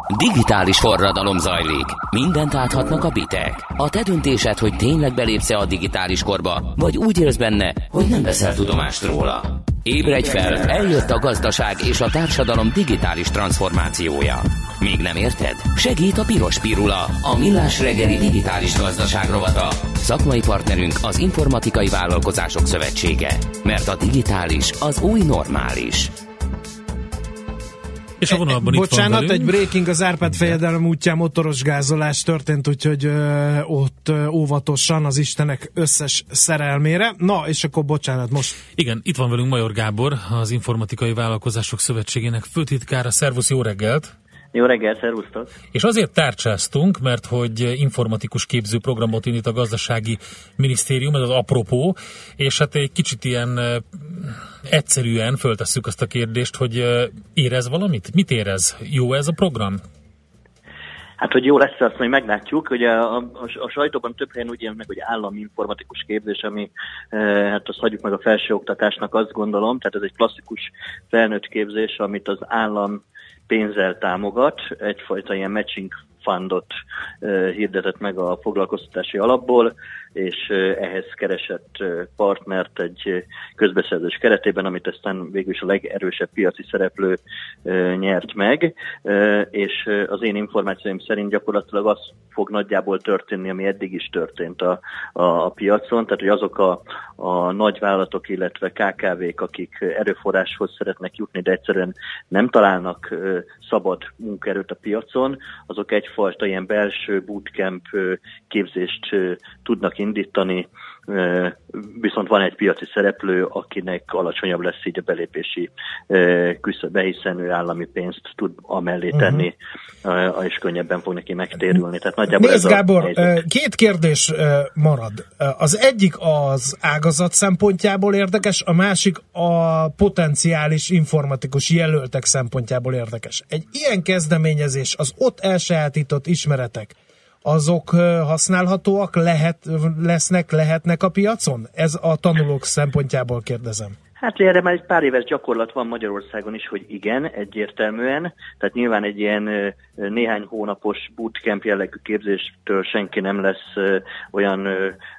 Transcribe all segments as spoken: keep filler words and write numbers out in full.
Digitális forradalom zajlik. Mindent áthatnak a bitek. A te döntésed, hogy tényleg belépsz-e a digitális korba, vagy úgy élsz benne, hogy nem veszel tudomást róla. Ébredj fel, eljött a gazdaság és a társadalom digitális transformációja. Még nem érted? Segít a Piros Pirula, a Millás reggeli digitális gazdaság rovata. Szakmai partnerünk az Informatikai Vállalkozások Szövetsége. Mert a digitális az új normális. És a vonalban itt Bocsánat, van egy breaking, az Árpád fejedelem útján motoros gázolás történt, úgyhogy ö, ott ö, óvatosan az Istenek összes szerelmére. Na, és akkor bocsánat, most. Igen, itt van velünk Major Gábor, az Informatikai Vállalkozások Szövetségének főtitkára. Szervusz, jó reggelt! Jó reggelt, szervusztok! És azért tárcsáztunk, mert hogy informatikus képző programot indít a Gazdasági Minisztérium, ez az apropó, és hát egy kicsit ilyen egyszerűen föltesszük azt a kérdést, hogy érez valamit? Mit érez? Jó ez a program? Hát, hogy jó lesz, azt majd meglátjuk. Ugye a, a, a sajtóban több helyen úgy jelent meg, hogy állami informatikus képzés, ami e, hát azt hagyjuk meg a felsőoktatásnak, azt gondolom. Tehát ez egy klasszikus felnőtt képzés, amit az állam pénzzel támogat, egyfajta ilyen matching fundot uh, hirdetett meg a foglalkoztatási alapból, és uh, ehhez keresett uh, partnert egy uh, közbeszerzés keretében, amit aztán végül is a legerősebb piaci szereplő uh, nyert meg, uh, és uh, az én információim szerint gyakorlatilag az fog nagyjából történni, ami eddig is történt a, a, a piacon, tehát hogy azok a, a nagyvállalatok, illetve ká ká vék, akik erőforráshoz szeretnek jutni, de egyszerűen nem találnak uh, szabad munkaerőt a piacon, azok egyfajta ilyen belső bootcamp képzést tudnak indítani, viszont van egy piaci szereplő, akinek alacsonyabb lesz így a belépési küszöbe, hiszen ő állami pénzt tud amellé tenni, uh-huh. és könnyebben fog neki megtérülni. Tehát nagyjából Nézd, ez Gábor, a két kérdés marad. Az egyik az ágazat szempontjából érdekes, a másik a potenciális informatikus jelöltek szempontjából érdekes. Egy ilyen kezdeményezés, az ott elsajátított ismeretek, azok használhatóak lehet, lesznek, lehetnek a piacon? Ez a tanulók szempontjából kérdezem. Hát erre már egy pár éves gyakorlat van Magyarországon is, hogy igen, egyértelműen. Tehát nyilván egy ilyen néhány hónapos bootcamp jellegű képzéstől senki nem lesz olyan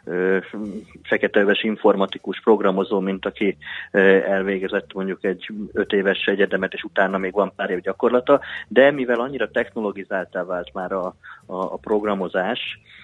feketeöves informatikus programozó, mint aki elvégezett mondjuk egy öt éves egyetemet, és utána még van pár év gyakorlata. De mivel annyira technologizáltá vált már a, a, a programozás,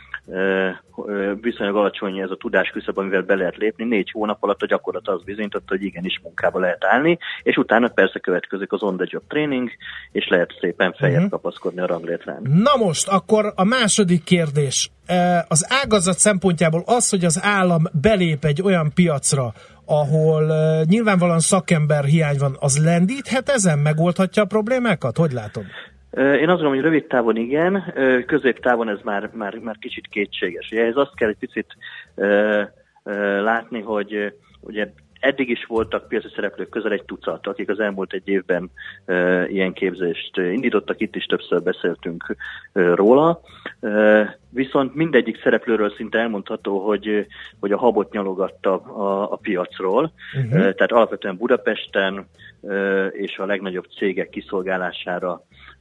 viszonylag alacsony ez a tudásküszöb, amivel be lehet lépni. Négy hónap alatt a gyakorlat az bizonyította, hogy igenis munkába lehet állni, és utána persze következik az on-the-job training, és lehet szépen feljebb uh-huh. kapaszkodni a ranglétrán. Na most, akkor a második kérdés. Az ágazat szempontjából az, hogy az állam belép egy olyan piacra, ahol nyilvánvalóan szakember hiány van, az lendíthet ezen? Megoldhatja a problémákat? Hogy látod? Én azt gondolom, hogy rövid távon igen, középtávon ez már, már, már kicsit kétséges. Ugye ez azt kell egy picit uh, uh, látni, hogy ugye eddig is voltak piaci szereplők közel egy tucat, akik az elmúlt egy évben uh, ilyen képzést indítottak, itt is többször beszéltünk uh, róla. Uh, viszont mindegyik szereplőről szinte elmondható, hogy, hogy a habot nyalogatta a, a piacról. Uh-huh. Uh, tehát alapvetően Budapesten uh, és a legnagyobb cégek kiszolgálására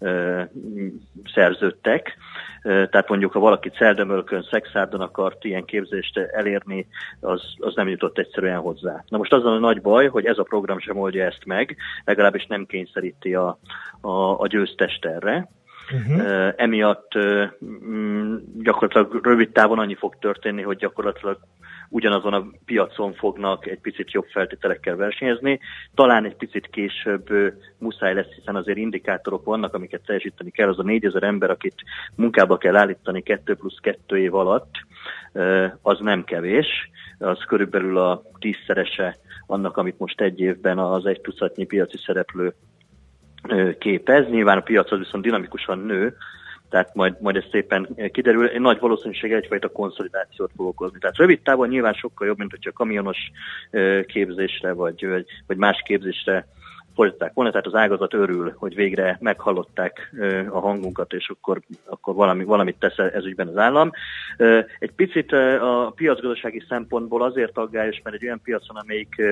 szerződtek. Tehát mondjuk, ha valaki Celdömölkön, Szexárdon akart ilyen képzést elérni, az, az nem jutott egyszerűen hozzá. Na most az a nagy baj, hogy ez a program sem oldja ezt meg, legalábbis nem kényszeríti a, a, a győztest erre. Uh-huh. Uh, emiatt uh, gyakorlatilag rövid távon annyi fog történni, hogy gyakorlatilag ugyanazon a piacon fognak egy picit jobb feltételekkel versenyezni. Talán egy picit később uh, muszáj lesz, hiszen azért indikátorok vannak, amiket teljesíteni kell. Az a négyezer ember, akit munkába kell állítani kettő plusz kettő év alatt, uh, az nem kevés. Az körülbelül a tízszerese annak, amit most egy évben az egy tucatnyi piaci szereplő képez. Nyilván a piac az viszont dinamikusan nő, tehát majd, majd ez szépen kiderül. Egy nagy valószínűséggel egyfajta konszolidációt fog okozni. Tehát rövid távon nyilván sokkal jobb, mint hogyha kamionos képzésre, vagy, vagy, vagy más képzésre fordították volna, tehát az ágazat örül, hogy végre meghallották a hangunkat, és akkor, akkor valami, valamit tesz ez ügyben az állam. Egy picit a piacgazdasági szempontból azért aggályos, mert egy olyan piacon, amelyik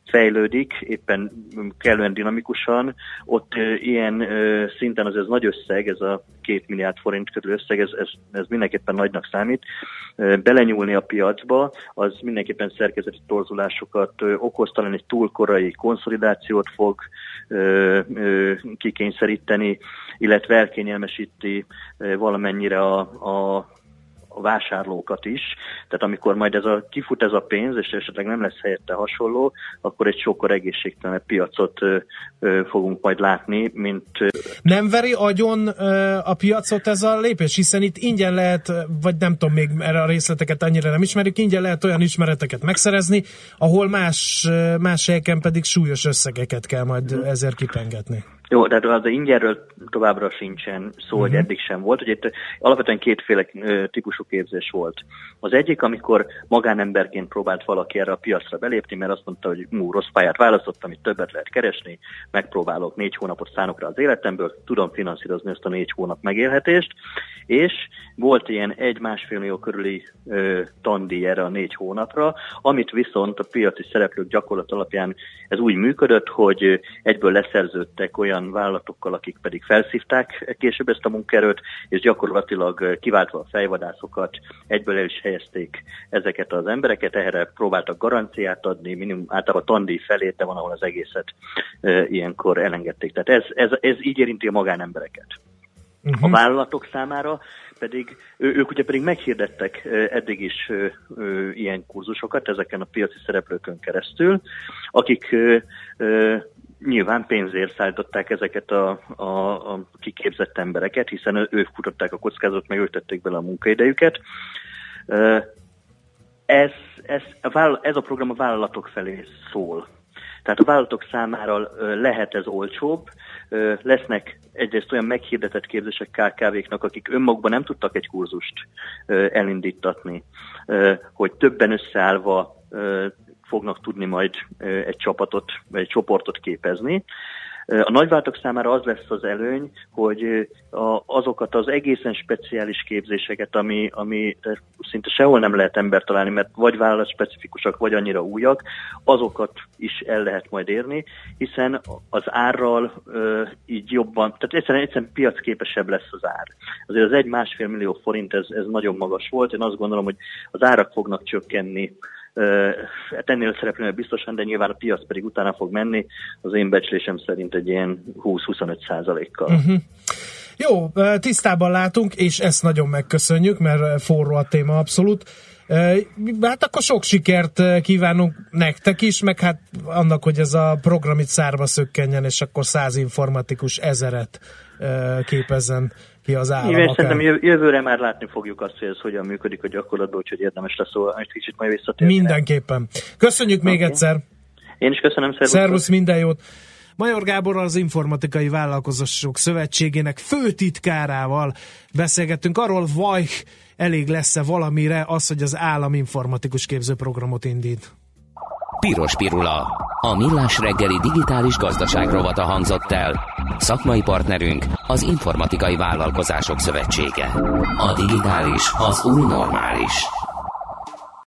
fejlődik, éppen kellően dinamikusan, ott ilyen szinten az ez nagy összeg, ez a két milliárd forint körül összeg, ez, ez, ez mindenképpen nagynak számít. Belenyúlni a piacba, az mindenképpen szerkezeti torzulásokat okoz, talán egy túl korai konszolidációt fog ö, ö, kikényszeríteni, illetve elkényelmesíti valamennyire a, a a vásárlókat is, tehát amikor majd ez a, kifut ez a pénz, és esetleg nem lesz helyette hasonló, akkor egy sokkal egészségtelenebb piacot ö, ö, fogunk majd látni, mint... Ö... Nem veri agyon ö, a piacot ez a lépés, hiszen itt ingyen lehet, vagy nem tudom, még erre a részleteket annyira nem ismerjük, ingyen lehet olyan ismereteket megszerezni, ahol más, más helyeken pedig súlyos összegeket kell majd hmm. ezért kipengetni. Jó, de az ingyenről továbbra sincsen szó, hogy uh-huh. eddig sem volt. Ugye itt alapvetően kétféle típusú képzés volt. Az egyik, amikor magánemberként próbált valaki erre a piacra belépni, mert azt mondta, hogy mú, rossz pályát választottam, itt többet lehet keresni, megpróbálok, négy hónapot szánok rá az életemből, tudom finanszírozni ezt a négy hónap megélhetést, és volt ilyen egy-másfél millió körüli ö, tandíj erre a négy hónapra, amit viszont a piaci szereplők gyakorlat alapján ez úgy működött, hogy egyből leszerződtek olyan vállalatokkal, akik pedig felszívták később ezt a munkaerőt, és gyakorlatilag kiváltva a fejvadászokat egyből el is helyezték ezeket az embereket, erre próbáltak garanciát adni, minimum általában a tandíj felét, de van, ahol az egészet e, ilyenkor elengedték. Tehát ez, ez, ez így érinti a magánembereket. Uh-huh. A vállalatok számára pedig, ő, ők ugye pedig meghirdettek eddig is ö, ö, ilyen kurzusokat ezeken a piaci szereplőkön keresztül, akik ö, ö, nyilván pénzért szállították ezeket a, a, a kiképzett embereket, hiszen ők futották a kockázatot, meg ők tették bele a munkaidejüket. Ez, ez, a, ez a program a vállalatok felé szól. Tehát a vállalatok számára lehet ez olcsóbb, lesznek egyrészt olyan meghirdetett képzések ká ká véknak, akik önmagukban nem tudtak egy kurzust elindítatni, hogy többen összeállva fognak tudni majd egy csapatot, vagy egy csoportot képezni. A nagyvállalatok számára az lesz az előny, hogy azokat az egészen speciális képzéseket, ami, ami szinte sehol nem lehet embert találni, mert vagy vállalat-specifikusak, vagy annyira újak, azokat is el lehet majd érni, hiszen az árral így jobban, tehát egyszerűen, egyszerűen piacképesebb lesz az ár. Azért az egy-másfél millió forint, ez, ez nagyon magas volt, én azt gondolom, hogy az árak fognak csökkenni, hát ennél szereplően biztosan, de nyilván a piac pedig utána fog menni, az én becslésem szerint egy ilyen húsz-huszonöt százalékkal. Uh-huh. Jó, tisztában látunk, és ezt nagyon megköszönjük, mert forró a téma abszolút. Hát akkor sok sikert kívánunk nektek is, meg hát annak, hogy ez a program itt szárba szökkenjen, és akkor száz informatikus ezeret képezzen ki az állam. Igen, szerintem jövőre már látni fogjuk azt, hogy ez hogyan működik a gyakorlatban, úgyhogy érdemes lesz szóval egy kicsit majd visszatérni. Mindenképpen. Köszönjük okay. még egyszer. Én is köszönöm, szervusz. Szervusz, minden jót. Major Gáborral, az Informatikai Vállalkozások Szövetségének főtitkárával beszélgettünk arról, vaj, elég lesz-e valamire az, hogy az állam informatikus képzőprogramot indít. Piros Pirula. A Millás reggeli digitális gazdaság rovata hangzott el. Szakmai partnerünk az Informatikai Vállalkozások Szövetsége. A digitális az új normális.